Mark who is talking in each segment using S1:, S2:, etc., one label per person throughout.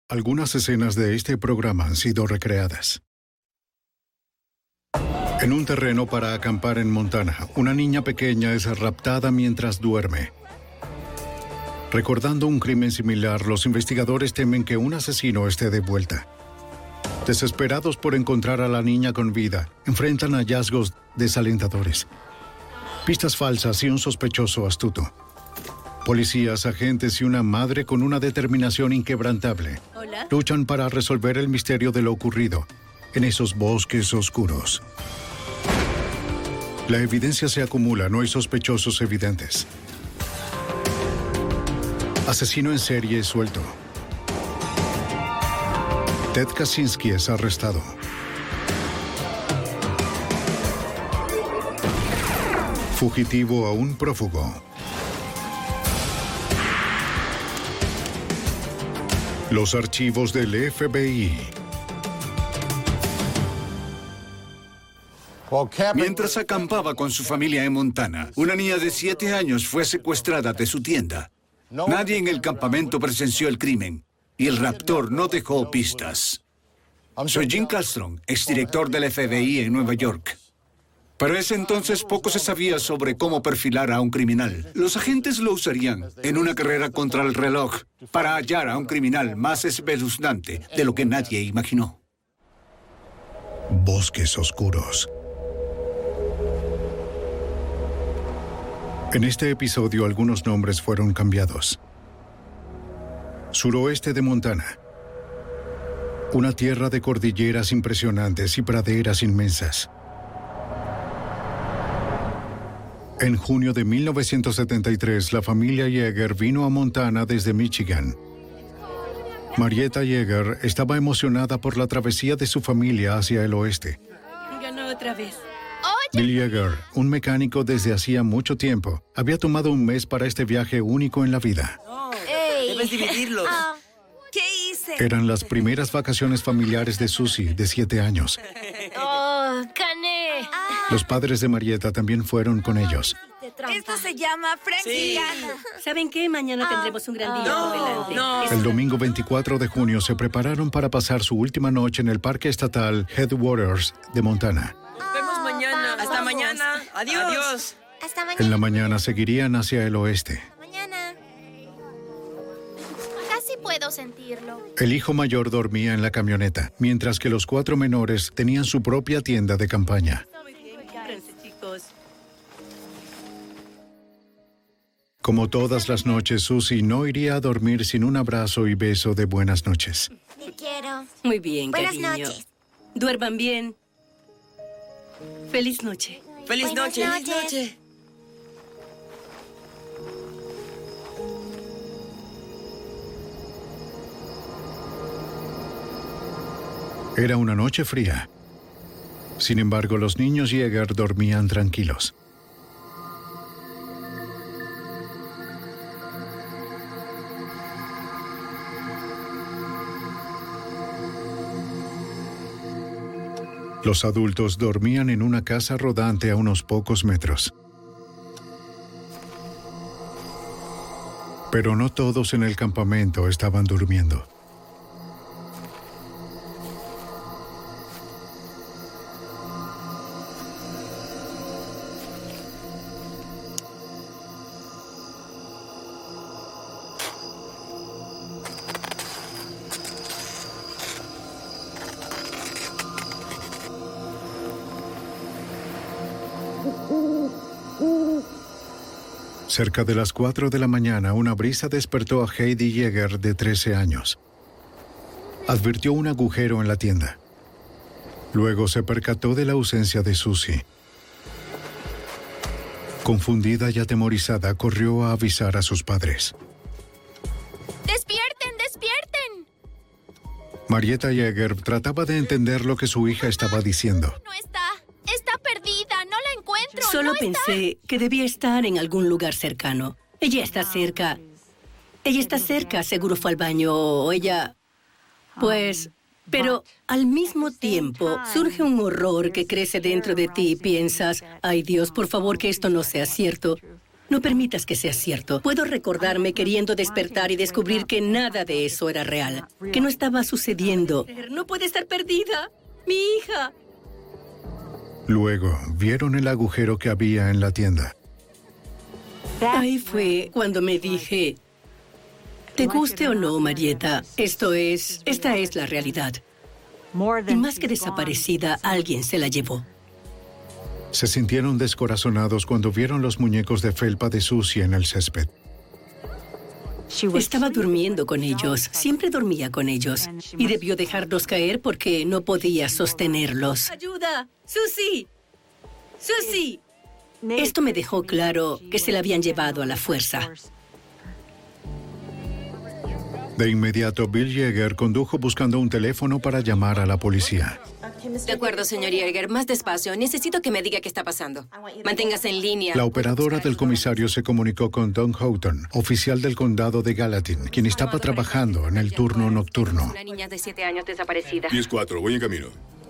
S1: Algunas escenas de este programa han sido recreadas. En un terreno para acampar en Montana, una niña pequeña es raptada mientras duerme. Recordando un crimen similar, los investigadores temen que un asesino esté de vuelta. Desesperados por encontrar a la niña con vida, enfrentan hallazgos desalentadores, pistas falsas y un sospechoso astuto. Policías, agentes y una madre con una determinación inquebrantable luchan para resolver el misterio de lo ocurrido en esos bosques oscuros. La evidencia se acumula, no hay sospechosos evidentes. Asesino en serie suelto. Ted Kaczynski es arrestado. Fugitivo aún prófugo. Los archivos del FBI.
S2: Mientras acampaba con su familia en Montana, una niña de 7 años fue secuestrada de su tienda. Nadie en el campamento presenció el crimen y el raptor no dejó pistas. Soy Jim Kallstrom, exdirector del FBI en Nueva York. Para ese entonces poco se sabía sobre cómo perfilar a un criminal. Los agentes lo usarían en una carrera contra el reloj para hallar a un criminal más espeluznante de lo que nadie imaginó.
S1: Bosques oscuros. En este episodio algunos nombres fueron cambiados. Suroeste de Montana. Una tierra de cordilleras impresionantes y praderas inmensas. En junio de 1973, la familia Yeager vino a Montana desde Michigan. Marietta Yeager estaba emocionada por la travesía de su familia hacia el oeste.
S3: Ganó otra vez.
S1: Bill Yeager, un mecánico desde hacía mucho tiempo, había tomado un mes para este viaje único en la vida.
S4: Debes dividirlos.
S3: ¿Qué hice?
S1: Eran las primeras vacaciones familiares de Susie, de 7 años.
S3: ¡Oh, gané!
S1: Los padres de Marietta también fueron con ellos.
S3: Esto se llama Frankicana.
S5: ¿Saben qué? Mañana tendremos un gran día por delante.
S1: El domingo 24 de junio se prepararon para pasar su última noche en el Parque Estatal Headwaters de Montana.
S4: Nos vemos mañana. Hasta mañana. Adiós.
S6: Hasta mañana.
S1: En la mañana seguirían hacia el oeste.
S6: Mañana. Casi puedo sentirlo.
S1: El hijo mayor dormía en la camioneta, mientras que los 4 menores tenían su propia tienda de campaña.
S5: Chicos.
S1: Como todas las noches, Susie no iría a dormir sin un abrazo y beso de buenas noches.
S6: Te quiero.
S5: Muy bien,
S6: Buenas
S5: cariño.
S6: noches.
S5: Duerman bien. Feliz noche.
S4: Feliz
S6: Buenas
S4: noche.
S6: noches.
S4: Feliz noche.
S1: Era una noche fría. Sin embargo, los niños Yeager dormían tranquilos. Los adultos dormían en una casa rodante a unos pocos metros. Pero no todos en el campamento estaban durmiendo. Cerca de las 4 de la mañana, una brisa despertó a Heidi Yeager, de 13 años. Advirtió un agujero en la tienda. Luego se percató de la ausencia de Susie. Confundida y atemorizada, corrió a avisar a sus padres.
S6: ¡Despierten, despierten!
S1: Marietta Yeager trataba de entender lo que su hija estaba diciendo.
S6: No está. Está perdida. No la encuentro.
S5: Solo
S6: no está.
S5: pensé que debía estar en algún lugar cercano. Ella está cerca. Ella está cerca. Seguro fue al baño o ella... Pues... Pero al mismo tiempo surge un horror que crece dentro de ti y piensas, ay Dios, por favor que esto no sea cierto. No permitas que sea cierto. Puedo recordarme queriendo despertar y descubrir que nada de eso era real. Que no estaba sucediendo. No puede estar perdida. ¡Mi hija!
S1: Luego, vieron el agujero que había en la tienda.
S5: Ahí fue cuando me dije, te guste o no, Marietta, esta es la realidad. Y más que desaparecida, alguien se la llevó.
S1: Se sintieron descorazonados cuando vieron los muñecos de felpa de Susie en el césped.
S5: Estaba durmiendo con ellos, siempre dormía con ellos. Y debió dejarlos caer porque no podía sostenerlos. ¡Ayuda! ¡Susie! ¡Susie! Esto me dejó claro que se la habían llevado a la fuerza.
S1: De inmediato, Bill Yeager condujo buscando un teléfono para llamar a la policía.
S7: De acuerdo, señor Yeager. Más despacio. Necesito que me diga qué está pasando. Manténgase en línea.
S1: La operadora del comisario se comunicó con Don Houghton, oficial del condado de Gallatin, quien estaba trabajando en el turno nocturno.
S7: Una niña de 7 años desaparecida.
S8: 10-4, voy en camino.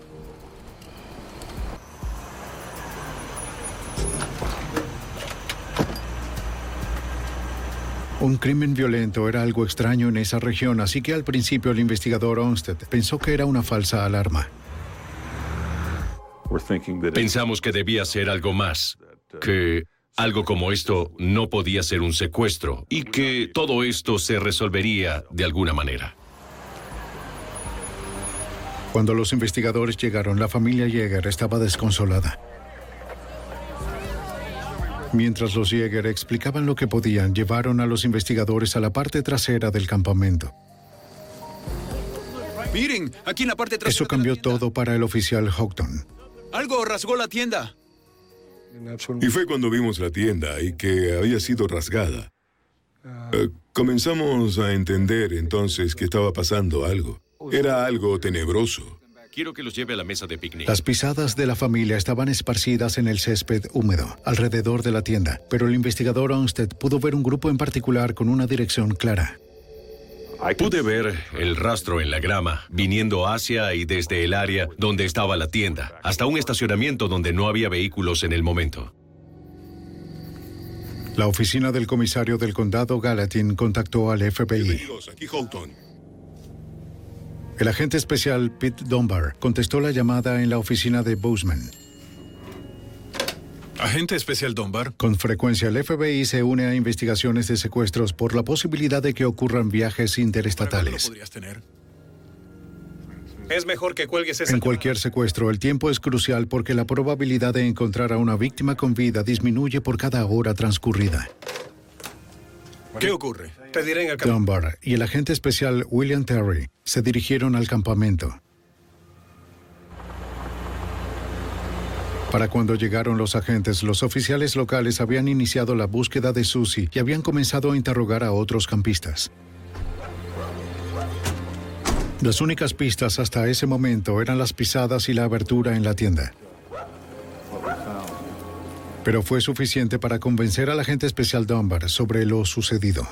S1: Un crimen violento era algo extraño en esa región, así que al principio el investigador Olmsted pensó que era una falsa alarma.
S9: Pensamos que debía ser algo más, que algo como esto no podía ser un secuestro y que todo esto se resolvería de alguna manera.
S1: Cuando los investigadores llegaron, la familia Yeager estaba desconsolada. Mientras los Yeager explicaban lo que podían, llevaron a los investigadores a la parte trasera del campamento.
S10: Miren, aquí en la parte trasera.
S1: Eso cambió todo para el oficial Houghton.
S10: Algo rasgó la tienda.
S8: Y fue cuando vimos la tienda y que había sido rasgada. Comenzamos a entender entonces que estaba pasando algo. Era algo tenebroso.
S9: Quiero que los lleve a la mesa de picnic.
S1: Las pisadas de la familia estaban esparcidas en el césped húmedo, alrededor de la tienda, pero el investigador Olmsted pudo ver un grupo en particular con una dirección clara.
S9: Pude ver el rastro en la grama, viniendo hacia y desde el área donde estaba la tienda, hasta un estacionamiento donde no había vehículos en el momento.
S1: La oficina del comisario del condado Gallatin contactó al FBI.
S8: Bienvenidos, aquí Houghton.
S1: El agente especial Pete Dunbar contestó la llamada en la oficina de Bozeman.
S10: Agente especial Dunbar.
S1: Con frecuencia el FBI se une a investigaciones de secuestros por la posibilidad de que ocurran viajes interestatales.
S10: ¿Lo podrías tener? Es mejor que cuelgues esa
S1: En cualquier secuestro, el tiempo es crucial porque la probabilidad de encontrar a una víctima con vida disminuye por cada hora transcurrida.
S10: ¿Qué ocurre? Te diré en el camino.
S1: Dunbar y el agente especial William Terry se dirigieron al campamento. Para cuando llegaron los agentes, los oficiales locales habían iniciado la búsqueda de Susie y habían comenzado a interrogar a otros campistas. Las únicas pistas hasta ese momento eran las pisadas y la abertura en la tienda. Pero fue suficiente para convencer al agente especial Dunbar sobre lo sucedido.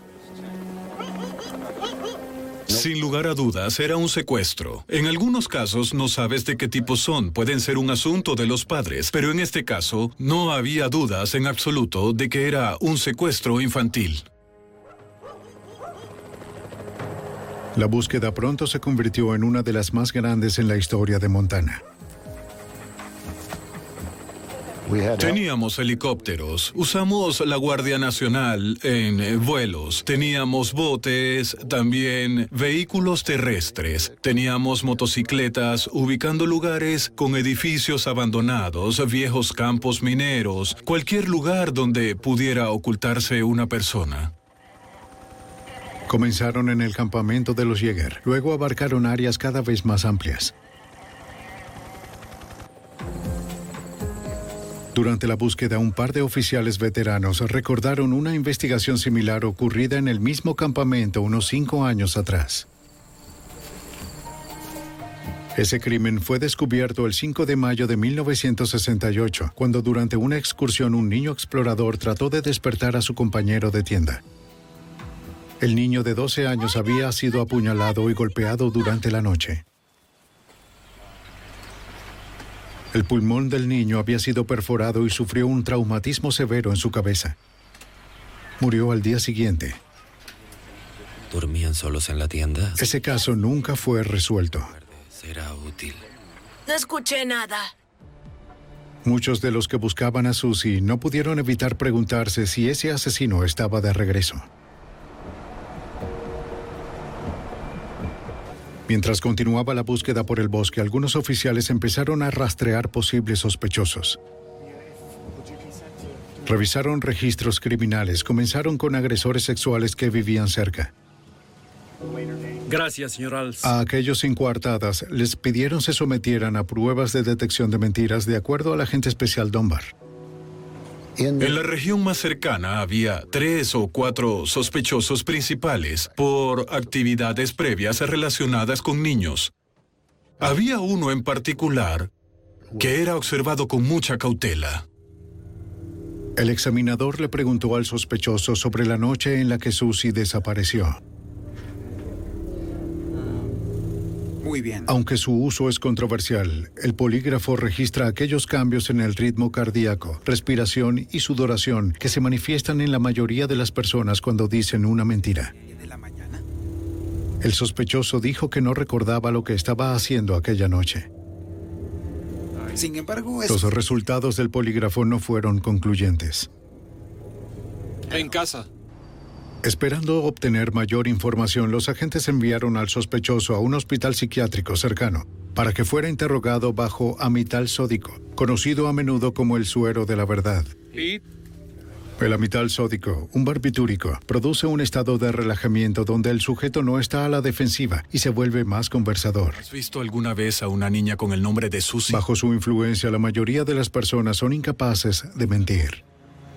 S11: Sin lugar a dudas, era un secuestro. En algunos casos no sabes de qué tipo son, pueden ser un asunto de los padres, pero en este caso no había dudas en absoluto de que era un secuestro infantil.
S1: La búsqueda pronto se convirtió en una de las más grandes en la historia de Montana.
S11: Teníamos helicópteros, usamos la Guardia Nacional en vuelos, teníamos botes, también vehículos terrestres, teníamos motocicletas ubicando lugares con edificios abandonados, viejos campos mineros, cualquier lugar donde pudiera ocultarse una persona.
S1: Comenzaron en el campamento de los Yeager, luego abarcaron áreas cada vez más amplias. Durante la búsqueda, un par de oficiales veteranos recordaron una investigación similar ocurrida en el mismo campamento unos 5 años atrás. Ese crimen fue descubierto el 5 de mayo de 1968, cuando durante una excursión un niño explorador trató de despertar a su compañero de tienda. El niño de 12 años había sido apuñalado y golpeado durante la noche. El pulmón del niño había sido perforado y sufrió un traumatismo severo en su cabeza. Murió al día siguiente.
S12: ¿Dormían solos en la tienda?
S1: Ese caso nunca fue resuelto.
S12: Será útil.
S3: No escuché nada.
S1: Muchos de los que buscaban a Susie no pudieron evitar preguntarse si ese asesino estaba de regreso. Mientras continuaba la búsqueda por el bosque, algunos oficiales empezaron a rastrear posibles sospechosos. Revisaron registros criminales, comenzaron con agresores sexuales que vivían cerca.
S13: Gracias, señor Als.
S1: A aquellos sin coartadas les pidieron se sometieran a pruebas de detección de mentiras de acuerdo al agente especial Dunbar.
S11: En la región más cercana había 3 o 4 sospechosos principales por actividades previas relacionadas con niños. Había uno en particular que era observado con mucha cautela.
S1: El examinador le preguntó al sospechoso sobre la noche en la que Susie desapareció.
S14: Muy bien.
S1: Aunque su uso es controversial, el polígrafo registra aquellos cambios en el ritmo cardíaco, respiración y sudoración que se manifiestan en la mayoría de las personas cuando dicen una mentira. El sospechoso dijo que no recordaba lo que estaba haciendo aquella noche.
S14: Sin embargo,
S1: Los resultados del polígrafo no fueron concluyentes.
S10: En casa.
S1: Esperando obtener mayor información, los agentes enviaron al sospechoso a un hospital psiquiátrico cercano para que fuera interrogado bajo amital sódico, conocido a menudo como el suero de la verdad. El amital sódico, un barbitúrico, produce un estado de relajamiento donde el sujeto no está a la defensiva y se vuelve más conversador.
S11: ¿Has visto alguna vez a una niña con el nombre de Susie?
S1: Bajo su influencia, la mayoría de las personas son incapaces de mentir.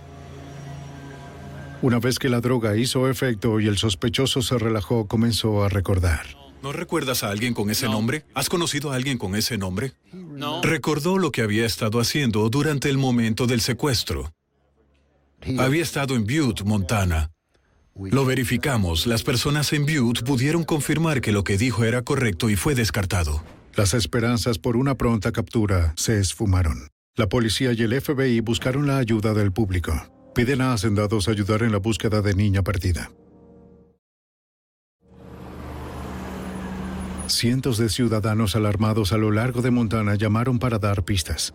S1: Una vez que la droga hizo efecto y el sospechoso se relajó, comenzó a recordar.
S11: ¿No recuerdas a alguien con ese nombre? ¿Has conocido a alguien con ese nombre?
S10: No.
S11: Recordó lo que había estado haciendo durante el momento del secuestro. Había estado en Butte, Montana. Lo verificamos. Las personas en Butte pudieron confirmar que lo que dijo era correcto y fue descartado.
S1: Las esperanzas por una pronta captura se esfumaron. La policía y el FBI buscaron la ayuda del público. Piden a hacendados ayudar en la búsqueda de niña perdida. Cientos de ciudadanos alarmados a lo largo de Montana llamaron para dar pistas.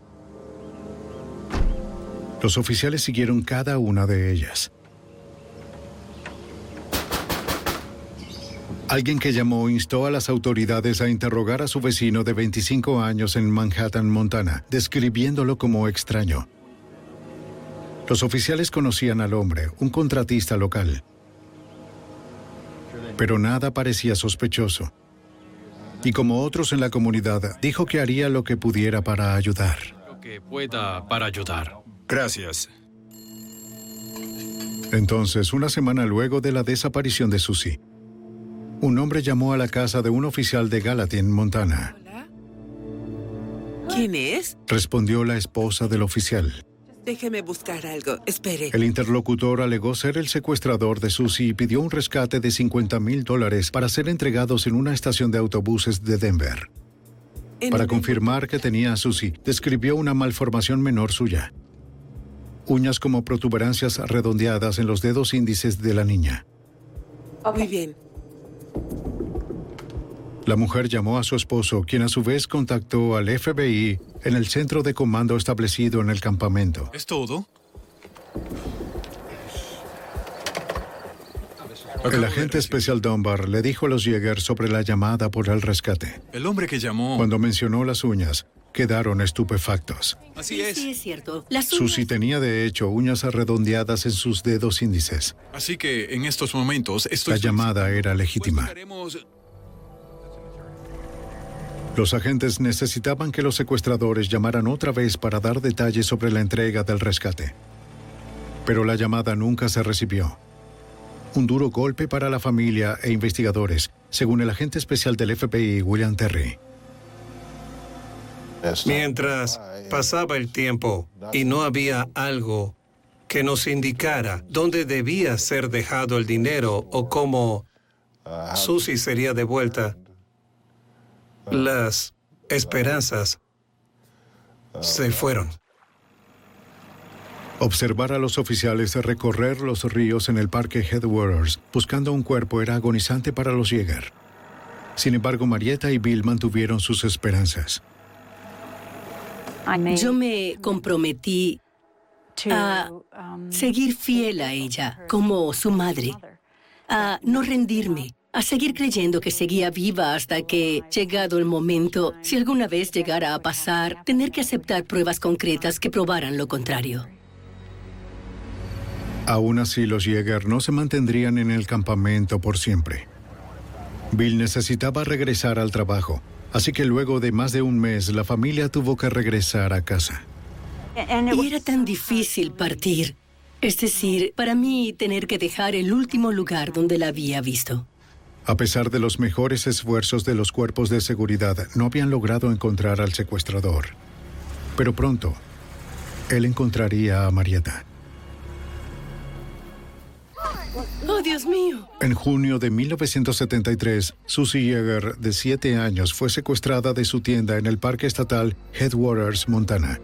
S1: Los oficiales siguieron cada una de ellas. Alguien que llamó instó a las autoridades a interrogar a su vecino de 25 años en Manhattan, Montana, describiéndolo como extraño. Los oficiales conocían al hombre, un contratista local. Pero nada parecía sospechoso. Y como otros en la comunidad, dijo que haría lo que pudiera para ayudar.
S13: Lo que pueda para ayudar.
S14: Gracias.
S1: Entonces, una semana luego de la desaparición de Susie, un hombre llamó a la casa de un oficial de Gallatin, Montana.
S15: ¿Quién es?
S1: Respondió la esposa del oficial.
S15: Déjeme buscar algo. Espere.
S1: El interlocutor alegó ser el secuestrador de Susie y pidió un rescate de $50,000 para ser entregados en una estación de autobuses de Denver. Para confirmar que tenía a Susie, describió una malformación menor suya. Uñas como protuberancias redondeadas en los dedos índices de la niña.
S15: Muy bien.
S1: La mujer llamó a su esposo, quien a su vez contactó al FBI en el centro de comando establecido en el campamento.
S11: ¿Es todo?
S1: El agente especial Dunbar le dijo a los Yeager sobre la llamada por el rescate.
S11: El hombre que llamó...
S1: Cuando mencionó las uñas, quedaron estupefactos.
S5: Así es. Sí, es cierto.
S1: Susie tenía de hecho uñas redondeadas en sus dedos índices.
S11: Así que en estos momentos estoy...
S1: La llamada era legítima. Los agentes necesitaban que los secuestradores llamaran otra vez para dar detalles sobre la entrega del rescate. Pero la llamada nunca se recibió. Un duro golpe para la familia e investigadores, según el agente especial del FBI, William Terry.
S10: Mientras pasaba el tiempo y no había algo que nos indicara dónde debía ser dejado el dinero o cómo Susie sería devuelta, las esperanzas se fueron.
S1: Observar a los oficiales recorrer los ríos en el parque Headwaters buscando un cuerpo era agonizante para los Yeager. Sin embargo, Marietta y Bill mantuvieron sus esperanzas.
S5: Yo me comprometí a seguir fiel a ella como su madre, a no rendirme, a seguir creyendo que seguía viva hasta que, llegado el momento, si alguna vez llegara a pasar, tener que aceptar pruebas concretas que probaran lo contrario.
S1: Aún así, los Yeager no se mantendrían en el campamento por siempre. Bill necesitaba regresar al trabajo, así que luego de más de un mes, la familia tuvo que regresar a casa.
S5: Y era tan difícil partir. Es decir, para mí tener que dejar el último lugar donde la había visto.
S1: A pesar de los mejores esfuerzos de los cuerpos de seguridad, no habían logrado encontrar al secuestrador. Pero pronto, él encontraría a Marietta.
S5: ¡Oh, Dios mío!
S1: En junio de 1973, Susie Yeager, de 7 años, fue secuestrada de su tienda en el parque estatal Headwaters, Montana.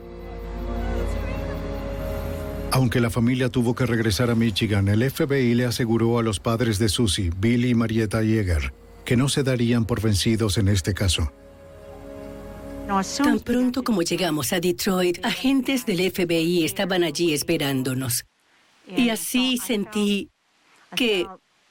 S1: Aunque la familia tuvo que regresar a Michigan, el FBI le aseguró a los padres de Susie, Bill y Marietta Yeager, que no se darían por vencidos en este caso.
S5: Tan pronto como llegamos a Detroit, agentes del FBI estaban allí esperándonos. Y así sentí que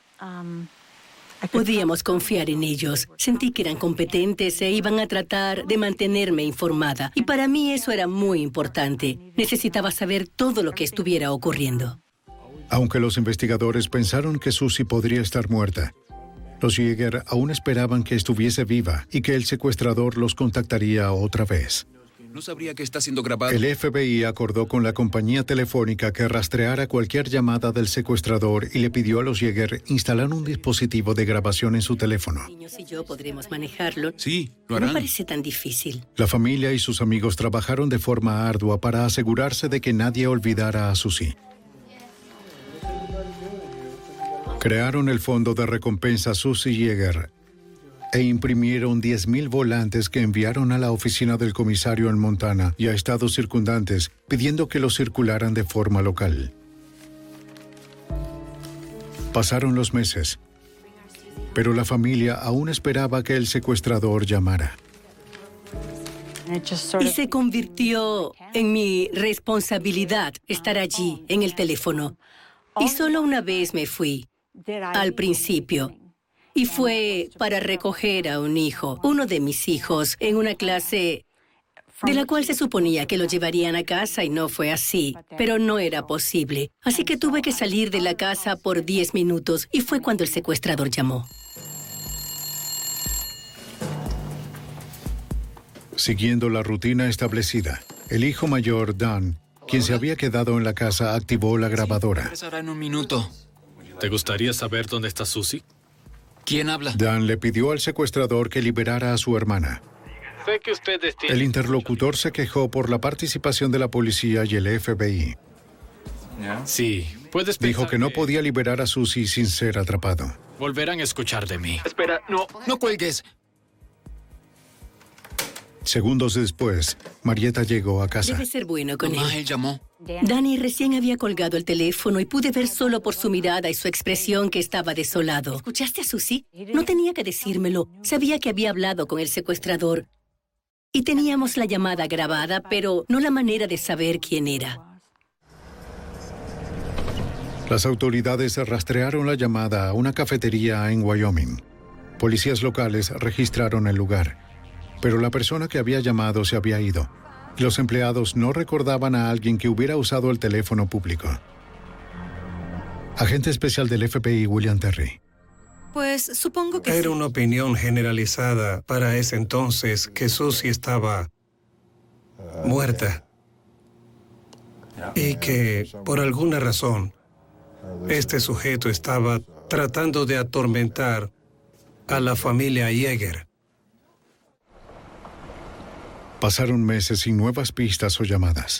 S5: podíamos confiar en ellos. Sentí que eran competentes e iban a tratar de mantenerme informada. Y para mí eso era muy importante. Necesitaba saber todo lo que estuviera ocurriendo.
S1: Aunque los investigadores pensaron que Susie podría estar muerta, los Yeager aún esperaban que estuviese viva y que el secuestrador los contactaría otra vez.
S14: No sabría que está siendo grabado.
S1: El FBI acordó con la compañía telefónica que rastreara cualquier llamada del secuestrador y le pidió a los Yeager instalar un dispositivo de grabación en su teléfono.
S5: Los niños y yo podremos manejarlo.
S14: Sí, lo harán.
S5: No parece tan difícil.
S1: La familia y sus amigos trabajaron de forma ardua para asegurarse de que nadie olvidara a Susie. Crearon el fondo de recompensa Susie Yeager e imprimieron 10,000 volantes que enviaron a la oficina del comisario en Montana y a estados circundantes, pidiendo que los circularan de forma local. Pasaron los meses, pero la familia aún esperaba que el secuestrador llamara.
S5: Y se convirtió en mi responsabilidad estar allí, en el teléfono. Y solo una vez me fui, al principio. Y fue para recoger a un hijo, uno de mis hijos, en una clase de la cual se suponía que lo llevarían a casa y no fue así, pero no era posible. Así que tuve que salir de la casa por 10 minutos y fue cuando el secuestrador llamó.
S1: Siguiendo la rutina establecida, el hijo mayor, Dan, quien se había quedado en la casa, activó la grabadora.
S14: Regresará en un minuto.
S13: ¿Te gustaría saber dónde está Susie?
S14: ¿Quién habla?
S1: Dan le pidió al secuestrador que liberara a su hermana.
S13: Sé que ustedes tienen...
S1: El interlocutor se quejó por la participación de la policía y el FBI.
S13: Sí, puedes pensar
S1: Dijo que no podía liberar a Susie sin ser atrapado.
S13: Volverán a escuchar de mí.
S14: Espera, no cuelgues.
S1: Segundos después, Marietta llegó a casa.
S5: Debe ser bueno con
S14: Mamá,
S5: él.
S14: él llamó.
S5: Danny recién había colgado el teléfono y pude ver solo por su mirada y su expresión que estaba desolado. ¿Escuchaste a Susie? No tenía que decírmelo. Sabía que había hablado con el secuestrador. Y teníamos la llamada grabada, pero no la manera de saber quién era.
S1: Las autoridades rastrearon la llamada a una cafetería en Wyoming. Policías locales registraron el lugar, pero la persona que había llamado se había ido. Los empleados no recordaban a alguien que hubiera usado el teléfono público. Agente especial del FBI, William Terry.
S16: Pues supongo que
S10: Era una opinión generalizada para ese entonces que Susie estaba muerta. Y que, por alguna razón, este sujeto estaba tratando de atormentar a la familia Yeager.
S1: Pasaron meses sin nuevas pistas o llamadas.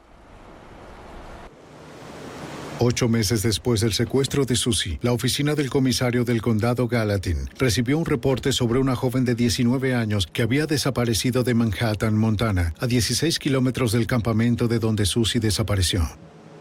S1: 8 meses después del secuestro de Susie, la oficina del comisario del condado Gallatin recibió un reporte sobre una joven de 19 años que había desaparecido de Manhattan, Montana, a 16 kilómetros del campamento de donde Susie desapareció.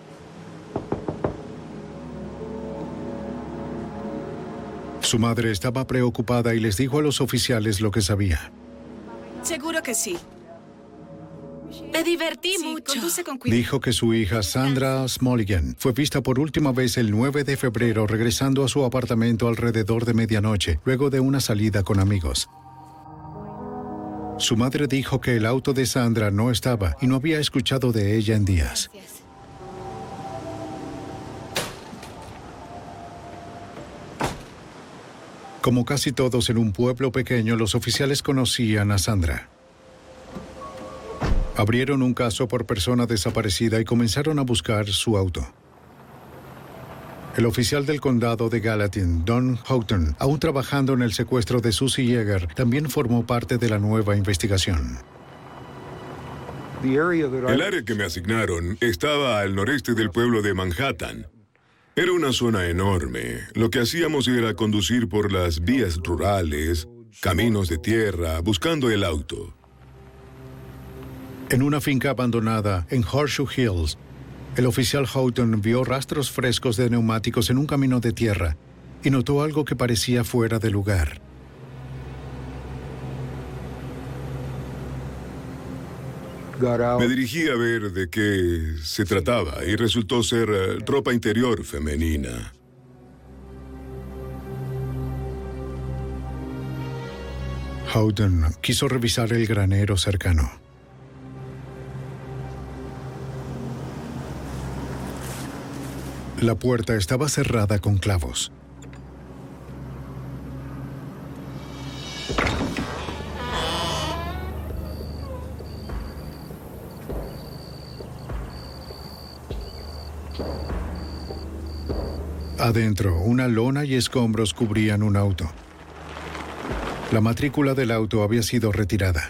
S1: Su madre estaba preocupada y les dijo a los oficiales lo que sabía.
S15: Seguro que sí.
S3: Me divertí mucho.
S15: Conduce con cuidado.
S1: Dijo que su hija Sandra Smoligan fue vista por última vez el 9 de febrero regresando a su apartamento alrededor de medianoche, luego de una salida con amigos. Su madre dijo que el auto de Sandra no estaba y no había escuchado de ella en días. Como casi todos en un pueblo pequeño, los oficiales conocían a Sandra. Abrieron un caso por persona desaparecida y comenzaron a buscar su auto. El oficial del condado de Gallatin, Don Houghton, aún trabajando en el secuestro de Susie Yeager, también formó parte de la nueva investigación.
S8: El área que me asignaron estaba al noreste del pueblo de Manhattan. Era una zona enorme. Lo que hacíamos era conducir por las vías rurales, caminos de tierra, buscando el auto.
S1: En una finca abandonada en Horseshoe Hills, el oficial Houghton vio rastros frescos de neumáticos en un camino de tierra y notó algo que parecía fuera de lugar.
S8: Me dirigí a ver de qué se trataba y resultó ser ropa interior femenina.
S1: Houghton quiso revisar el granero cercano. La puerta estaba cerrada con clavos. Adentro, una lona y escombros cubrían un auto. La matrícula del auto había sido retirada.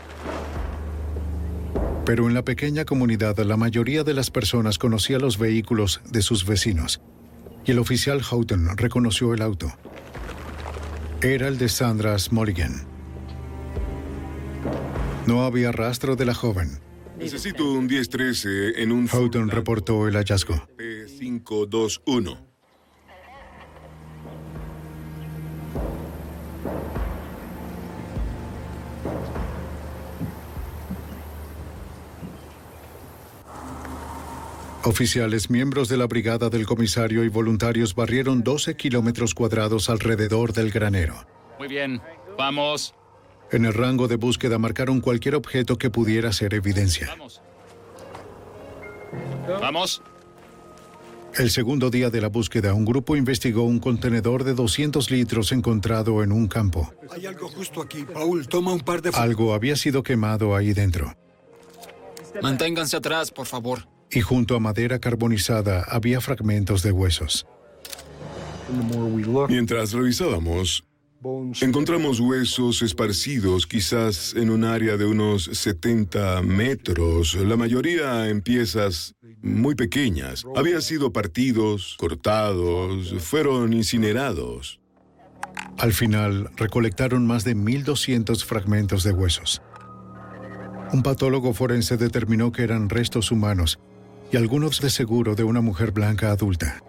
S1: Pero en la pequeña comunidad, la mayoría de las personas conocía los vehículos de sus vecinos. Y el oficial Houghton reconoció el auto. Era el de Sandra Smoligan. No había rastro de la joven.
S8: Necesito un 1013 en un...
S1: Houghton reportó el hallazgo.
S8: P521.
S1: Oficiales, miembros de la brigada del comisario y voluntarios barrieron 12 kilómetros cuadrados alrededor del granero.
S13: Muy bien, vamos.
S1: En el rango de búsqueda marcaron cualquier objeto que pudiera ser evidencia.
S13: Vamos.
S1: El segundo día de la búsqueda, un grupo investigó un contenedor de 200 litros encontrado en un campo.
S17: Hay algo justo aquí. Paul, toma un par de...
S1: Algo había sido quemado ahí dentro.
S14: Manténganse atrás, por favor.
S1: Y junto a madera carbonizada había fragmentos de huesos.
S8: Mientras revisábamos, encontramos huesos esparcidos quizás en un área de unos 70 metros, la mayoría en piezas muy pequeñas. Habían sido partidos, cortados, fueron incinerados.
S1: Al final, recolectaron más de 1.200 fragmentos de huesos. Un patólogo forense determinó que eran restos humanos y algunos de seguro de una mujer blanca adulta.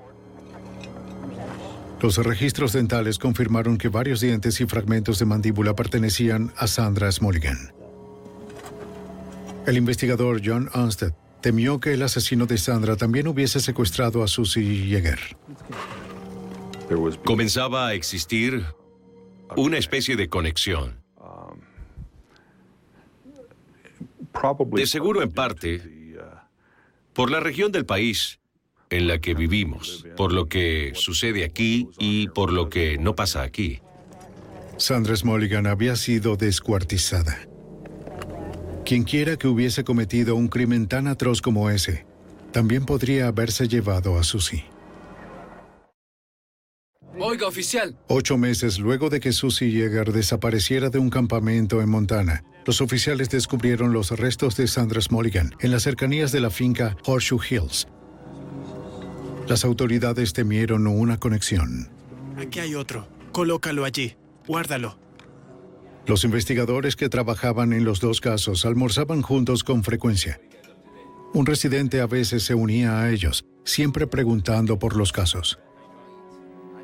S1: Los registros dentales confirmaron que varios dientes y fragmentos de mandíbula pertenecían a Sandra Smoligan. El investigador John Armstead temió que el asesino de Sandra también hubiese secuestrado a Susie Yeager.
S9: Comenzaba a existir una especie de conexión. De seguro en parte por la región del país en la que vivimos, por lo que sucede aquí y por lo que no pasa aquí.
S1: Sandra Smoligan había sido descuartizada. Quienquiera que hubiese cometido un crimen tan atroz como ese, también podría haberse llevado a Susie.
S14: Oiga, oficial.
S1: 8 meses luego de que Susie Yeager desapareciera de un campamento en Montana, los oficiales descubrieron los restos de Sandra Smoligan en las cercanías de la finca Horseshoe Hills. Las autoridades temieron una conexión.
S18: Aquí hay otro. Colócalo allí. Guárdalo.
S1: Los investigadores que trabajaban en los dos casos almorzaban juntos con frecuencia. Un residente a veces se unía a ellos, siempre preguntando por los casos.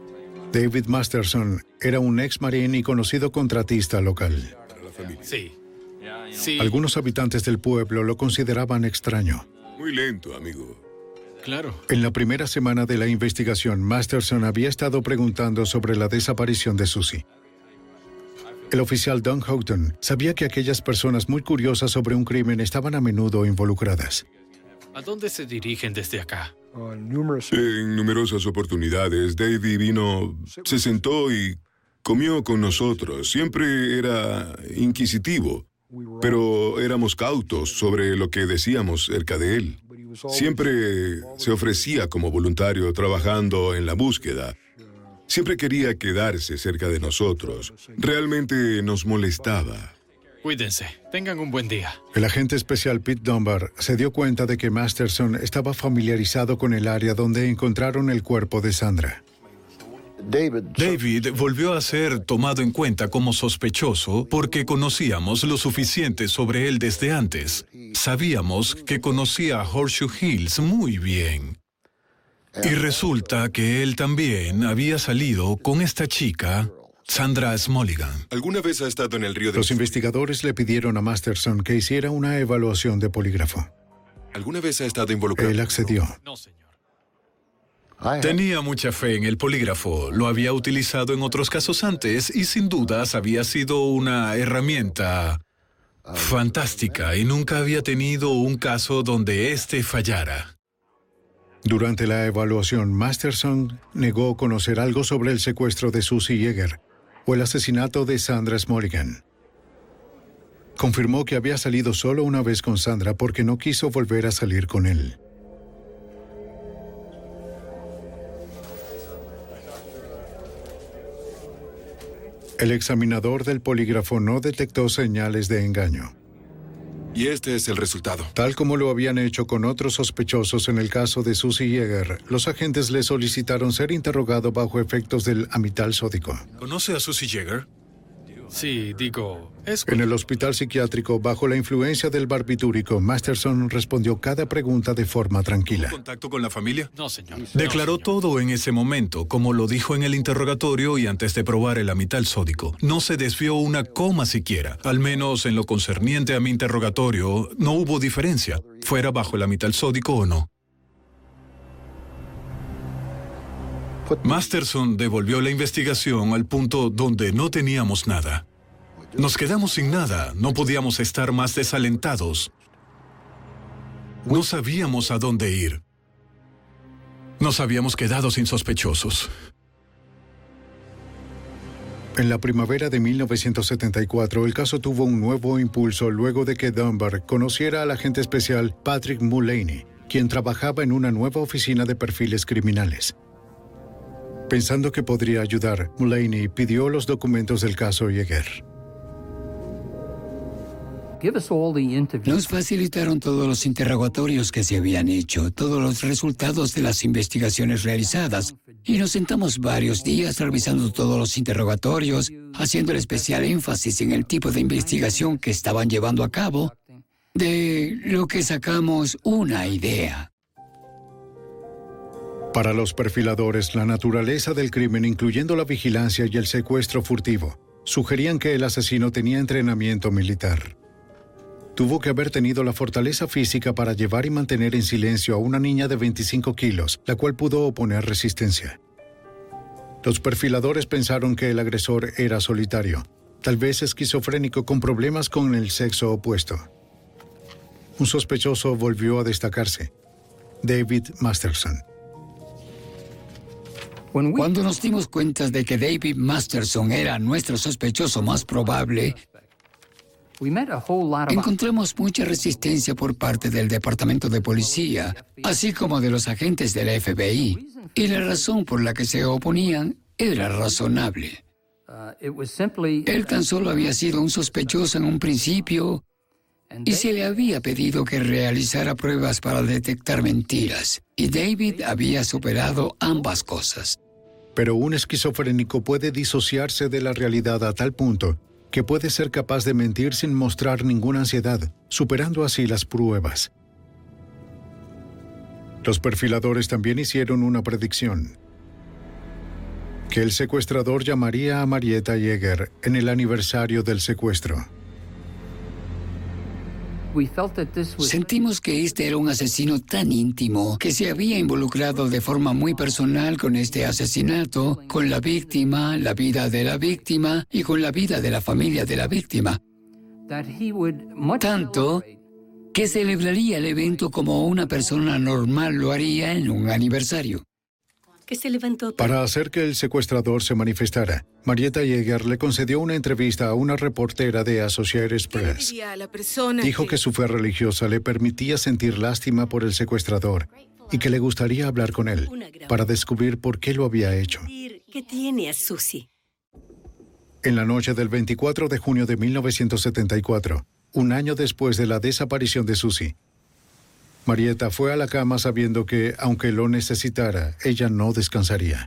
S1: David Masterson era un ex marín y conocido contratista local.
S14: Sí. Sí.
S1: Algunos habitantes del pueblo lo consideraban extraño.
S8: Muy lento, amigo.
S14: Claro.
S1: En la primera semana de la investigación, Masterson había estado preguntando sobre la desaparición de Susie. El oficial Don Houghton sabía que aquellas personas muy curiosas sobre un crimen estaban a menudo involucradas.
S14: ¿A dónde se dirigen desde acá?
S8: En numerosas oportunidades, David vino, se sentó y comió con nosotros. Siempre era inquisitivo, pero éramos cautos sobre lo que decíamos cerca de él. Siempre se ofrecía como voluntario trabajando en la búsqueda. Siempre quería quedarse cerca de nosotros. Realmente nos molestaba.
S14: Cuídense. Tengan un buen día.
S1: El agente especial Pete Dunbar se dio cuenta de que Masterson estaba familiarizado con el área donde encontraron el cuerpo de Sandra.
S11: David volvió a ser tomado en cuenta como sospechoso porque conocíamos lo suficiente sobre él desde antes. Sabíamos que conocía a Horseshoe Hills muy bien. Y resulta que él también había salido con esta chica, Sandra Smoligan.
S8: ¿Alguna vez ha estado en el río de...
S1: Los investigadores le pidieron a Masterson que hiciera una evaluación de polígrafo.
S8: ¿Alguna vez ha estado involucrado?
S1: Él accedió.
S14: No, señor.
S11: Tenía mucha fe en el polígrafo. Lo había utilizado en otros casos antes y sin dudas había sido una herramienta fantástica y nunca había tenido un caso donde éste fallara.
S1: Durante la evaluación, Masterson negó conocer algo sobre el secuestro de Susie Yeager o el asesinato de Sandra Smoligan. Confirmó que había salido solo una vez con Sandra porque no quiso volver a salir con él. El examinador del polígrafo no detectó señales de engaño.
S8: Y este es el resultado.
S1: Tal como lo habían hecho con otros sospechosos en el caso de Susie Yeager, los agentes le solicitaron ser interrogado bajo efectos del amital sódico.
S11: ¿Conoce a Susie Yeager?
S14: Sí, digo...
S1: En el hospital psiquiátrico, bajo la influencia del barbitúrico, Masterson respondió cada pregunta de forma tranquila.
S11: ¿Contacto con la familia?
S14: No, señor.
S11: Declaró todo en ese momento, como lo dijo en el interrogatorio y antes de probar el amital sódico. No se desvió una coma siquiera. Al menos en lo concerniente a mi interrogatorio, no hubo diferencia, fuera bajo el amital sódico o no. Masterson devolvió la investigación al punto donde no teníamos nada. Nos quedamos sin nada, no podíamos estar más desalentados. No sabíamos a dónde ir. Nos habíamos quedado sin sospechosos.
S1: En la primavera de 1974, el caso tuvo un nuevo impulso luego de que Dunbar conociera al agente especial Patrick Mullaney, quien trabajaba en una nueva oficina de perfiles criminales. Pensando que podría ayudar, Mullaney pidió los documentos del caso Yeager.
S19: Nos facilitaron todos los interrogatorios que se habían hecho, todos los resultados de las investigaciones realizadas, y nos sentamos varios días revisando todos los interrogatorios, haciendo especial énfasis en el tipo de investigación que estaban llevando a cabo, de lo que sacamos una idea.
S1: Para los perfiladores, la naturaleza del crimen, incluyendo la vigilancia y el secuestro furtivo, sugerían que el asesino tenía entrenamiento militar. Tuvo que haber tenido la fortaleza física para llevar y mantener en silencio a una niña de 25 kilos, la cual pudo oponer resistencia. Los perfiladores pensaron que el agresor era solitario, tal vez esquizofrénico con problemas con el sexo opuesto. Un sospechoso volvió a destacarse: David Masterson.
S19: Cuando nos dimos cuenta de que David Masterson era nuestro sospechoso más probable, encontramos mucha resistencia por parte del Departamento de Policía, así como de los agentes de la FBI, y la razón por la que se oponían era razonable. Él tan solo había sido un sospechoso en un principio y se le había pedido que realizara pruebas para detectar mentiras, y David había superado ambas cosas.
S1: Pero un esquizofrénico puede disociarse de la realidad a tal punto que puede ser capaz de mentir sin mostrar ninguna ansiedad, superando así las pruebas. Los perfiladores también hicieron una predicción. que el secuestrador llamaría a Marietta Yeager en el aniversario del secuestro.
S19: Sentimos que este era un asesino tan íntimo que se había involucrado de forma muy personal con este asesinato, con la víctima, la vida de la víctima y con la vida de la familia de la víctima. Tanto que celebraría el evento como una persona normal lo haría en un aniversario.
S5: Que se levantó
S1: Para hacer que el secuestrador se manifestara, Marietta Yeager le concedió una entrevista a una reportera de Associated Press. Dijo que su fe religiosa le permitía sentir lástima por el secuestrador y que le gustaría hablar con él para descubrir por qué lo había hecho.
S5: ¿Qué tiene a Susie?
S1: En la noche del 24 de junio de 1974, un año después de la desaparición de Susie, Marietta fue a la cama sabiendo que, aunque lo necesitara, ella no descansaría.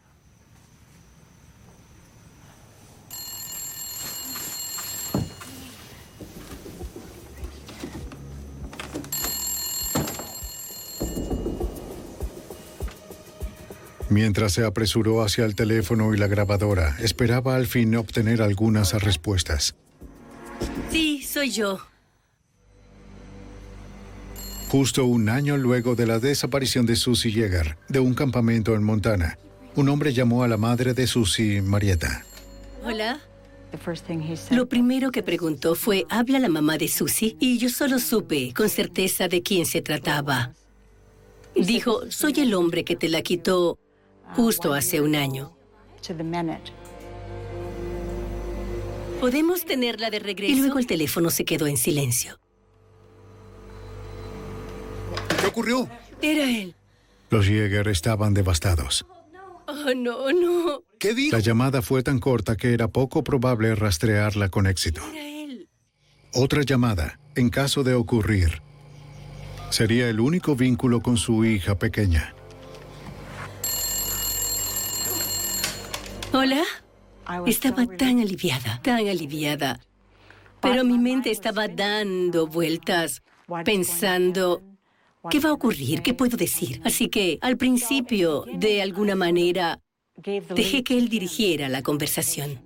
S1: Mientras se apresuró hacia el teléfono y la grabadora, esperaba al fin obtener algunas respuestas.
S5: Sí, soy yo.
S1: Justo un año luego de la desaparición de Susie Yeager, de un campamento en Montana, un hombre llamó a la madre de Susie, Marietta.
S5: Hola. Lo primero que preguntó fue, ¿habla la mamá de Susie? Y yo solo supe con certeza de quién se trataba. Dijo, soy el hombre que te la quitó justo hace un año. ¿Podemos tenerla de regreso? Y luego el teléfono se quedó en silencio.
S17: ¿Qué ocurrió?
S5: Era él.
S1: Los Yeager estaban devastados.
S5: Oh, no, no.
S17: ¿Qué dijo?
S1: La llamada fue tan corta que era poco probable rastrearla con éxito.
S5: Era él.
S1: Otra llamada, en caso de ocurrir, sería el único vínculo con su hija pequeña.
S5: ¿Hola? Estaba tan aliviada. Pero mi mente estaba dando vueltas, pensando, ¿qué va a ocurrir? ¿Qué puedo decir? Así que, al principio, de alguna manera, dejé que él dirigiera la conversación.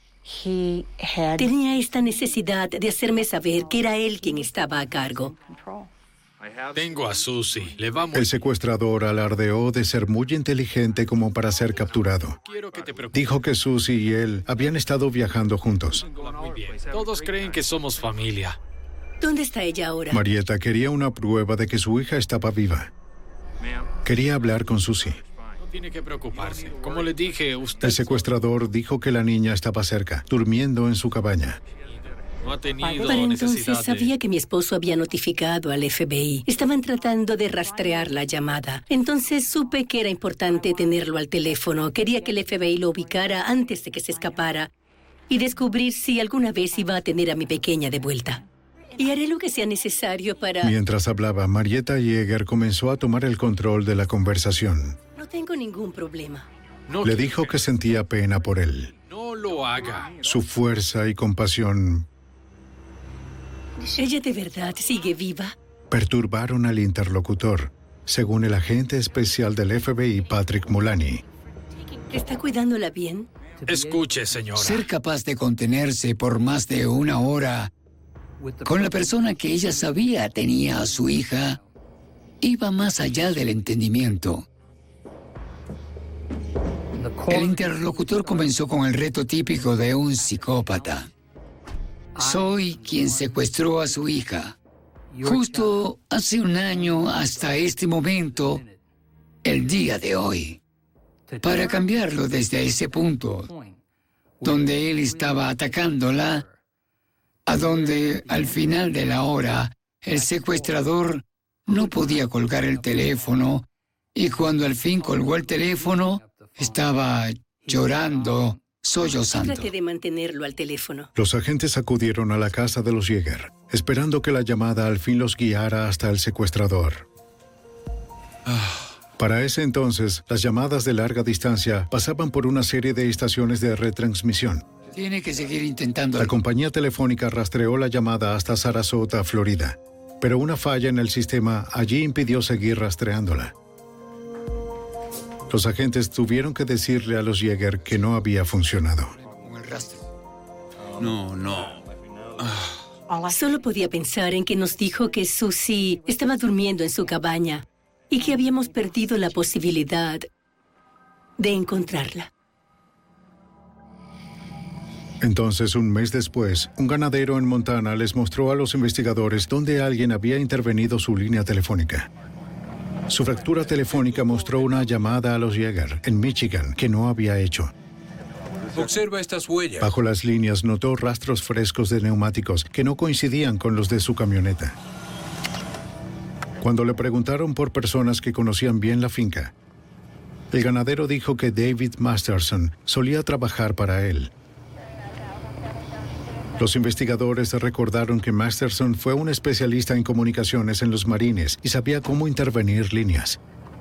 S5: Tenía esta necesidad de hacerme saber que era él quien estaba a cargo.
S14: Tengo a Susie. Le va muy
S1: El secuestrador alardeó de ser muy inteligente como para ser capturado.
S14: Quiero que te preocupes.
S1: Dijo que Susie y él habían estado viajando juntos.
S14: Muy bien. Todos creen que somos familia.
S5: ¿Dónde está ella ahora?
S1: Marietta quería una prueba de que su hija estaba viva. Quería hablar con Susie.
S14: No tiene que preocuparse. Como le dije, usted
S1: El secuestrador dijo que la niña estaba cerca, durmiendo en su cabaña.
S14: no ha tenido
S5: Para entonces
S14: necesidad de...
S5: sabía que mi esposo había notificado al FBI. Estaban tratando de rastrear la llamada. Entonces supe que era importante tenerlo al teléfono. Quería que el FBI lo ubicara antes de que se escapara y descubrir si alguna vez iba a tener a mi pequeña de vuelta. Y haré lo que sea necesario para...
S1: Mientras hablaba, Marietta Yeager comenzó a tomar el control de la conversación.
S5: No tengo ningún problema.
S1: Le dijo que sentía pena por él.
S14: No lo haga.
S1: Su fuerza y compasión
S5: ¿Ella de verdad sigue viva?
S1: perturbaron al interlocutor, según el agente especial del FBI, Patrick Mullaney.
S5: ¿Está cuidándola bien?
S14: Escuche, señora.
S19: Ser capaz de contenerse por más de una hora con la persona que ella sabía tenía a su hija iba más allá del entendimiento. El interlocutor comenzó con el reto típico de un psicópata. Soy quien secuestró a su hija. Justo hace un año hasta este momento, el día de hoy. Para cambiarlo desde ese punto, donde él estaba atacándola, a donde al final de la hora el secuestrador no podía colgar el teléfono y cuando al fin colgó el teléfono estaba llorando, sollozando.
S5: Trate de mantenerlo al teléfono.
S1: Los agentes acudieron a la casa de los Yeager, esperando que la llamada al fin los guiara hasta el secuestrador. Para ese entonces, las llamadas de larga distancia pasaban por una serie de estaciones de retransmisión.
S19: Tiene que seguir intentando.
S1: La compañía telefónica rastreó la llamada hasta Sarasota, Florida, pero una falla en el sistema allí impidió seguir rastreándola. Los agentes tuvieron que decirle a los Yeager que no había funcionado.
S12: No.
S5: Solo podía pensar en que nos dijo que Susie estaba durmiendo en su cabaña y que habíamos perdido la posibilidad de encontrarla.
S1: Entonces, un mes después, un ganadero en Montana les mostró a los investigadores dónde alguien había intervenido su línea telefónica. Su fractura telefónica mostró una llamada a los Yeager, en Michigan, que no había hecho.
S12: Observa estas huellas.
S1: Bajo las líneas notó rastros frescos de neumáticos que no coincidían con los de su camioneta. Cuando le preguntaron por personas que conocían bien la finca, el ganadero dijo que David Masterson solía trabajar para él. Los investigadores recordaron que Masterson fue un especialista en comunicaciones en los Marines y sabía cómo intervenir líneas.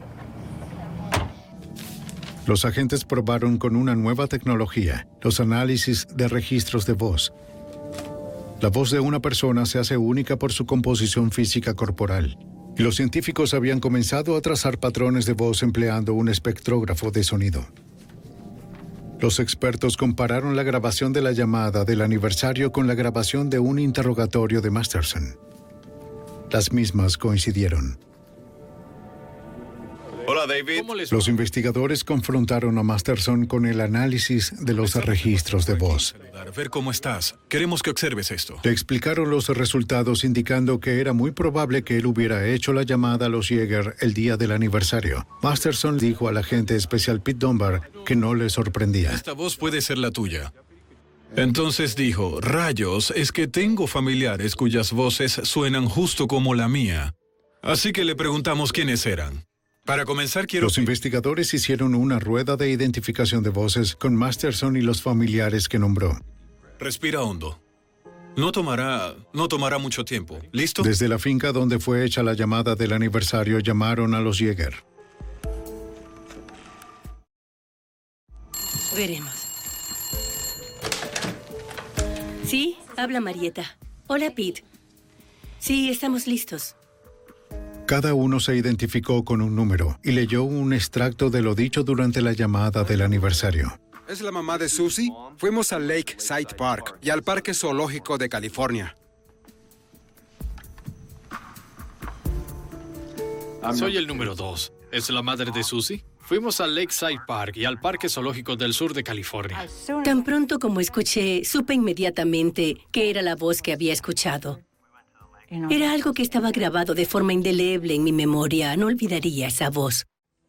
S1: Los agentes probaron con una nueva tecnología, los análisis de registros de voz. La voz de una persona se hace única por su composición física corporal, y los científicos habían comenzado a trazar patrones de voz empleando un espectrógrafo de sonido. Los expertos compararon la grabación de la llamada del aniversario con la grabación de un interrogatorio de Masterson. Las mismas coincidieron.
S9: Hola, David.
S1: Los investigadores confrontaron a Masterson con el análisis de los registros de voz.
S11: A ver cómo estás. Queremos que observes esto.
S1: Le explicaron los resultados indicando que era muy probable que él hubiera hecho la llamada a los Yeager el día del aniversario. Masterson dijo al agente especial Pete Dunbar que no le sorprendía.
S11: Esta voz puede ser la tuya. Entonces dijo, rayos, es que tengo familiares cuyas voces suenan justo como la mía. Así que le preguntamos quiénes eran. Para comenzar,
S1: Los investigadores hicieron una rueda de identificación de voces con Masterson y los familiares que nombró.
S11: Respira hondo. No tomará mucho tiempo. ¿Listo?
S1: Desde la finca donde fue hecha la llamada del aniversario, llamaron a los Yeager.
S5: Veremos. Sí, habla Marieta. Hola, Pete. Sí, estamos listos.
S1: Cada uno se identificó con un número y leyó un extracto de lo dicho durante la llamada del aniversario.
S20: ¿Es la mamá de Susie? Fuimos al Lakeside Park y al Parque Zoológico de California.
S14: Soy el número 2. ¿Es la madre de Susie? Fuimos al Lakeside Park y al Parque Zoológico del Sur de California.
S5: Tan pronto como escuché, supe inmediatamente que era la voz que había escuchado. Era algo que estaba grabado de forma indeleble en mi memoria. No olvidaría esa voz.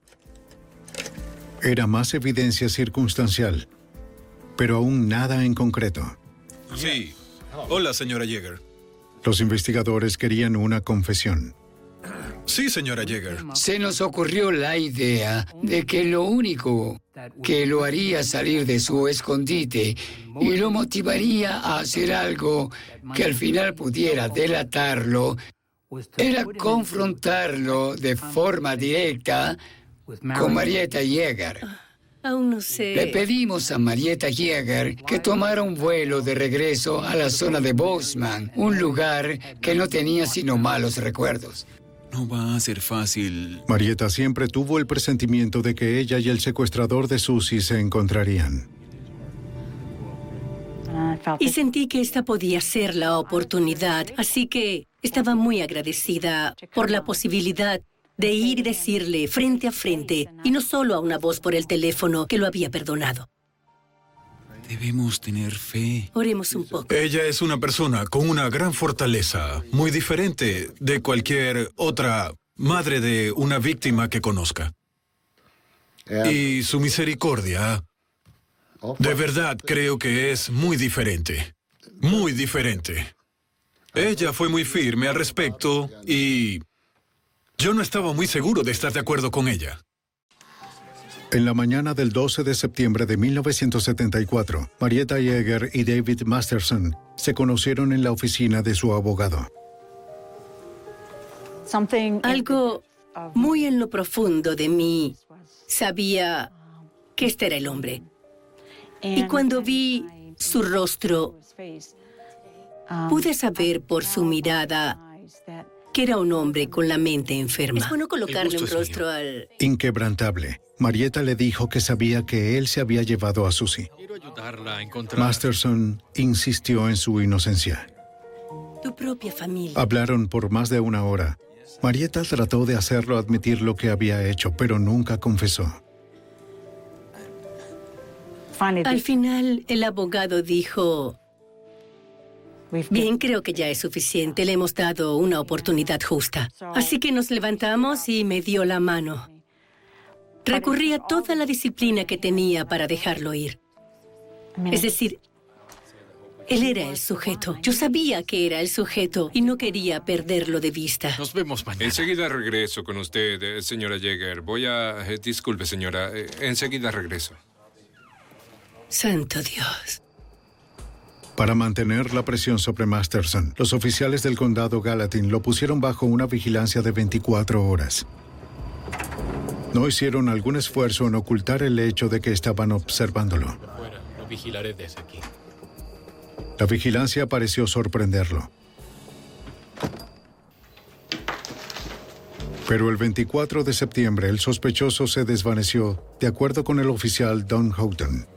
S1: Era más evidencia circunstancial, pero aún nada en concreto.
S11: Sí. Hola, señora Yeager.
S1: Los investigadores querían una confesión.
S11: Sí, señora Yeager.
S19: Se nos ocurrió la idea de que lo único que lo haría salir de su escondite y lo motivaría a hacer algo que al final pudiera delatarlo era confrontarlo de forma directa con Marietta Yeager.
S5: Aún no sé.
S19: Le pedimos a Marietta Yeager que tomara un vuelo de regreso a la zona de Bozeman, un lugar que no tenía sino malos recuerdos.
S12: No va a ser fácil.
S1: Marietta siempre tuvo el presentimiento de que ella y el secuestrador de Susie se encontrarían.
S5: Y sentí que esta podía ser la oportunidad, así que estaba muy agradecida por la posibilidad de ir y decirle frente a frente, y no solo a una voz por el teléfono, que lo había perdonado.
S12: Debemos tener fe.
S5: Oremos un poco.
S11: Ella es una persona con una gran fortaleza, muy diferente de cualquier otra madre de una víctima que conozca. Y su misericordia, de verdad creo que es muy diferente. Muy diferente. Ella fue muy firme al respecto y yo no estaba muy seguro de estar de acuerdo con ella.
S1: En la mañana del 12 de septiembre de 1974, Marietta Yeager y David Masterson se conocieron en la oficina de su abogado.
S5: Algo muy en lo profundo de mí sabía que este era el hombre. Y cuando vi su rostro, pude saber por su mirada que era un hombre con la mente enferma. Es bueno colocarle un rostro al...
S1: Inquebrantable, Marietta le dijo que sabía que él se había llevado a Susie.
S14: Quiero ayudarla a encontrar...
S1: Masterson insistió en su inocencia.
S5: Tu propia familia.
S1: Hablaron por más de una hora. Marietta trató de hacerlo admitir lo que había hecho, pero nunca confesó.
S5: Al final, el abogado dijo... Bien, creo que ya es suficiente. Le hemos dado una oportunidad justa. Así que nos levantamos y me dio la mano. Recurrí a toda la disciplina que tenía para dejarlo ir. Es decir, él era el sujeto. Yo sabía que era el sujeto y no quería perderlo de vista.
S14: Nos vemos mañana.
S21: Enseguida regreso con usted, señora Yeager. Disculpe, señora. Enseguida regreso.
S5: Santo Dios.
S1: Para mantener la presión sobre Masterson, los oficiales del condado Gallatin lo pusieron bajo una vigilancia de 24 horas. No hicieron algún esfuerzo en ocultar el hecho de que estaban observándolo.
S14: Fuera, lo vigilaré desde aquí.
S1: La vigilancia pareció sorprenderlo. Pero el 24 de septiembre, el sospechoso se desvaneció, de acuerdo con el oficial Don Houghton.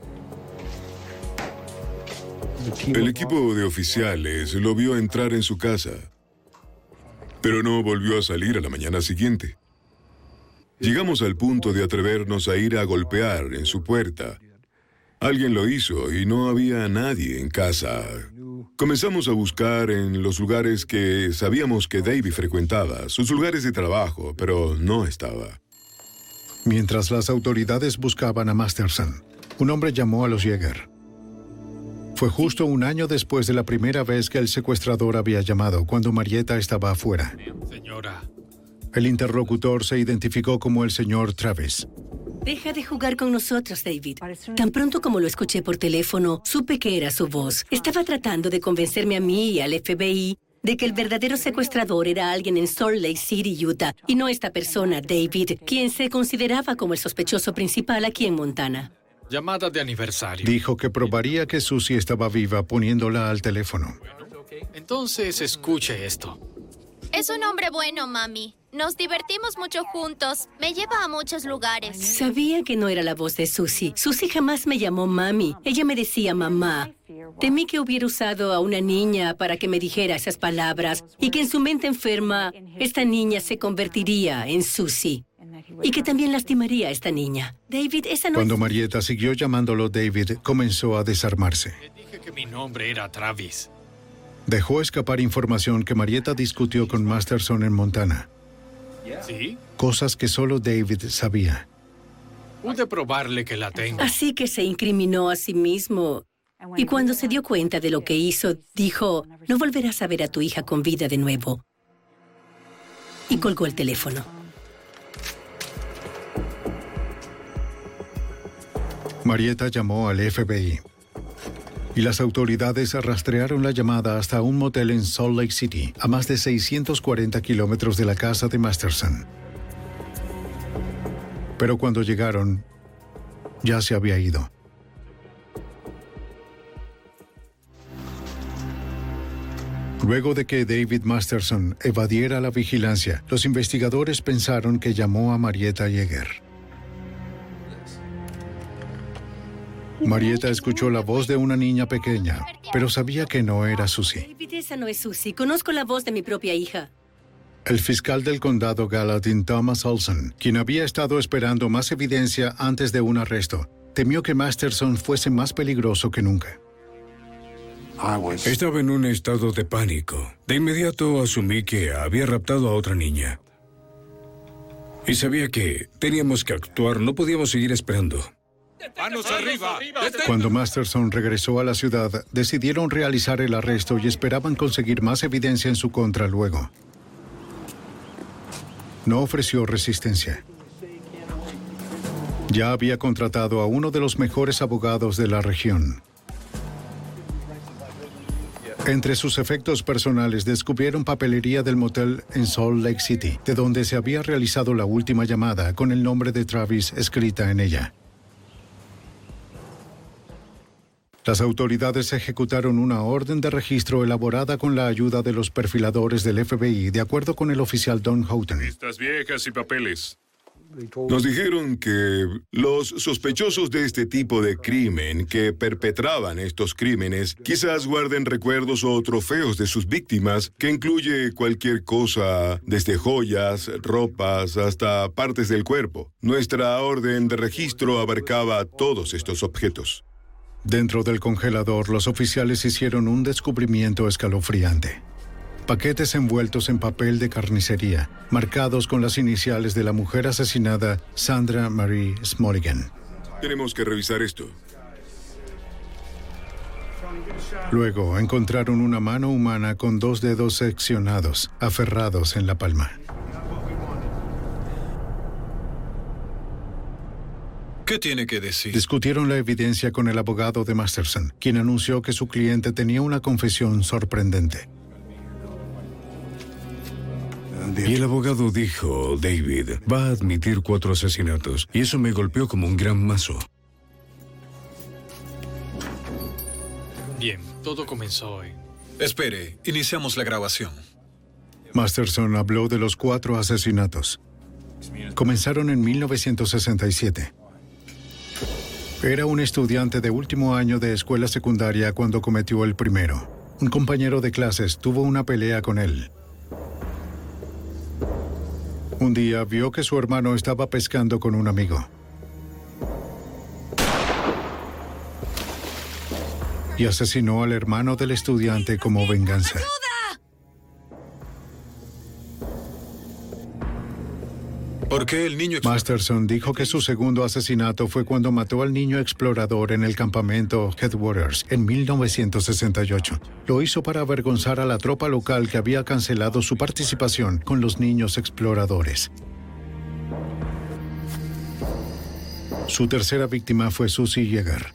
S8: El equipo de oficiales lo vio entrar en su casa, pero no volvió a salir a la mañana siguiente. Llegamos al punto de atrevernos a ir a golpear en su puerta. Alguien lo hizo y no había nadie en casa. Comenzamos a buscar en los lugares que sabíamos que David frecuentaba, sus lugares de trabajo, pero no estaba.
S1: Mientras las autoridades buscaban a Masterson, un hombre llamó a los Yeager. Fue justo un año después de la primera vez que el secuestrador había llamado, cuando Marietta estaba afuera.
S14: Señora.
S1: El interlocutor se identificó como el señor Travis.
S5: Deja de jugar con nosotros, David. Tan pronto como lo escuché por teléfono, supe que era su voz. Estaba tratando de convencerme a mí y al FBI de que el verdadero secuestrador era alguien en Salt Lake City, Utah, y no esta persona, David, quien se consideraba como el sospechoso principal aquí en Montana.
S14: Llamada de aniversario.
S1: Dijo que probaría que Susie estaba viva poniéndola al teléfono.
S14: Entonces, escuche esto.
S6: Es un hombre bueno, mami. Nos divertimos mucho juntos. Me lleva a muchos lugares.
S5: Sabía que no era la voz de Susie. Susie jamás me llamó mami. Ella me decía mamá. Temí que hubiera usado a una niña para que me dijera esas palabras y que en su mente enferma, esta niña se convertiría en Susie. Y que también lastimaría a esta niña. David, esa no
S1: Cuando Marietta siguió llamándolo David, comenzó a desarmarse.
S14: Le dije que mi nombre era Travis.
S1: Dejó escapar información que Marietta discutió con Masterson en Montana.
S14: ¿Sí?
S1: Cosas que solo David sabía.
S14: Pude probarle que la tengo.
S5: Así que se incriminó a sí mismo. Y cuando se dio cuenta de lo que hizo, dijo, no volverás a ver a tu hija con vida de nuevo. Y colgó el teléfono.
S1: Marietta llamó al FBI. Y las autoridades rastrearon la llamada hasta un motel en Salt Lake City, a más de 640 kilómetros de la casa de Masterson. Pero cuando llegaron, ya se había ido. Luego de que David Masterson evadiera la vigilancia, los investigadores pensaron que llamó a Marietta Yeager. Marietta escuchó la voz de una niña pequeña, pero sabía que no era Susie.
S5: David, esa no es Susie. Conozco la voz de mi propia hija.
S1: El fiscal del condado Gallatin, Thomas Olson, quien había estado esperando más evidencia antes de un arresto, temió que Masterson fuese más peligroso que nunca.
S22: Estaba en un estado de pánico. De inmediato asumí que había raptado a otra niña. Y sabía que teníamos que actuar, no podíamos seguir esperando.
S21: ¡Manos arriba!
S1: Cuando Masterson regresó a la ciudad, decidieron realizar el arresto y esperaban conseguir más evidencia en su contra luego. No ofreció resistencia. Ya había contratado a uno de los mejores abogados de la región. Entre sus efectos personales descubrieron papelería del motel en Salt Lake City, de donde se había realizado la última llamada con el nombre de Travis escrita en ella. Las autoridades ejecutaron una orden de registro elaborada con la ayuda de los perfiladores del FBI, de acuerdo con el oficial Don Houghton.
S13: Estas viejas y papeles.
S8: Nos dijeron que los sospechosos de este tipo de crimen que perpetraban estos crímenes quizás guarden recuerdos o trofeos de sus víctimas, que incluye cualquier cosa, desde joyas, ropas, hasta partes del cuerpo. Nuestra orden de registro abarcaba todos estos objetos.
S1: Dentro del congelador, los oficiales hicieron un descubrimiento escalofriante. Paquetes envueltos en papel de carnicería, marcados con las iniciales de la mujer asesinada, Sandra Marie Smoligan.
S8: Tenemos que revisar esto.
S1: Luego encontraron una mano humana con 2 dedos seccionados, aferrados en la palma.
S11: ¿Qué tiene que decir?
S1: Discutieron la evidencia con el abogado de Masterson, quien anunció que su cliente tenía una confesión sorprendente.
S22: Y el abogado dijo, David, va a admitir 4 asesinatos. Y eso me golpeó como un gran mazo.
S14: Bien, todo comenzó hoy.
S11: Espere, iniciamos la grabación.
S1: Masterson habló de los 4 asesinatos. Comenzaron en 1967. Era un estudiante de último año de escuela secundaria cuando cometió el primero. Un compañero de clases tuvo una pelea con él. Un día vio que su hermano estaba pescando con un amigo. Y asesinó al hermano del estudiante como venganza.
S11: ¿Por qué el niño
S1: Masterson dijo que su segundo asesinato fue cuando mató al niño explorador en el campamento Headwaters en 1968. Lo hizo para avergonzar a la tropa local que había cancelado su participación con los niños exploradores. Su tercera víctima fue Susie Yeager.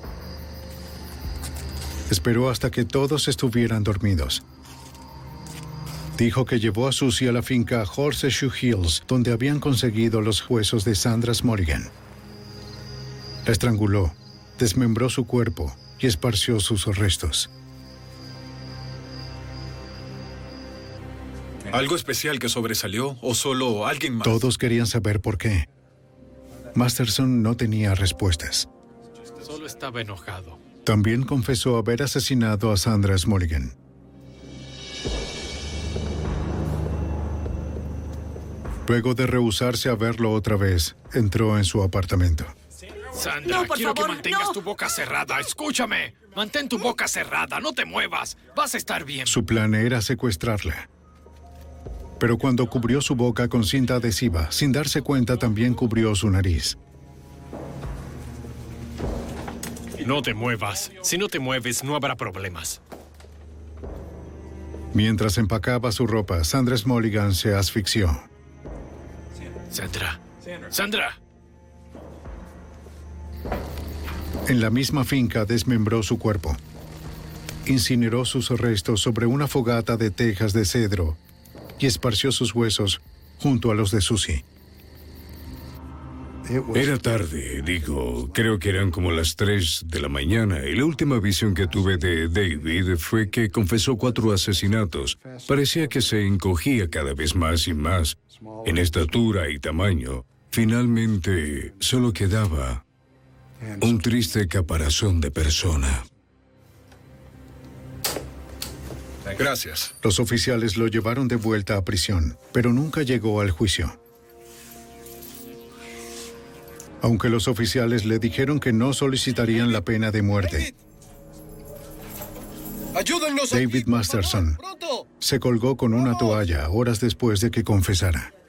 S1: Esperó hasta que todos estuvieran dormidos. Dijo que llevó a Susie a la finca Horseshoe Hills, donde habían conseguido los huesos de Sandra Smoligan. La estranguló, desmembró su cuerpo y esparció sus restos.
S11: ¿Algo especial que sobresalió o solo alguien más?
S1: Todos querían saber por qué. Masterson no tenía respuestas.
S14: Solo estaba enojado.
S1: También confesó haber asesinado a Sandra Smoligan. Luego de rehusarse a verlo otra vez, entró en su apartamento.
S14: Sandra,
S3: No,
S14: quiero
S3: favor,
S14: que mantengas
S3: no.
S14: tu boca cerrada. Escúchame. Mantén tu boca cerrada. No te muevas. Vas a estar bien.
S1: Su plan era secuestrarla. Pero cuando cubrió su boca con cinta adhesiva, sin darse cuenta también cubrió su nariz.
S14: No te muevas. Si no te mueves, no habrá problemas.
S1: Mientras empacaba su ropa, Sandra Smoligan se asfixió.
S14: Sandra. Sandra.
S1: En la misma finca desmembró su cuerpo. Incineró sus restos sobre una fogata de tejas de cedro y esparció sus huesos junto a los de Susie.
S22: Era tarde, digo, creo que eran como las 3 de la mañana y la última visión que tuve de David fue que confesó 4 asesinatos. Parecía que se encogía cada vez más y más en estatura y tamaño. Finalmente, solo quedaba un triste caparazón de persona.
S11: Gracias.
S1: Los oficiales lo llevaron de vuelta a prisión, pero nunca llegó al juicio. Aunque los oficiales le dijeron que no solicitarían la pena de muerte.
S17: ¡Ayúdennos!
S1: David Masterson se colgó con una toalla horas después de que confesara.